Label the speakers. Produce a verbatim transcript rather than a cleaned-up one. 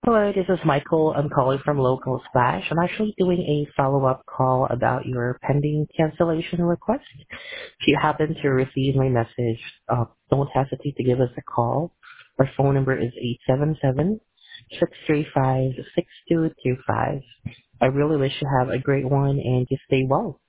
Speaker 1: Hello, this is Michael. I'm calling from Local Splash. I'm actually doing a follow-up call about your pending cancellation request. If you happen to receive my message, uh, don't hesitate to give us a call. Our phone number is eight seven seven, six three five, six two two five. I really wish you have a great one and just stay well.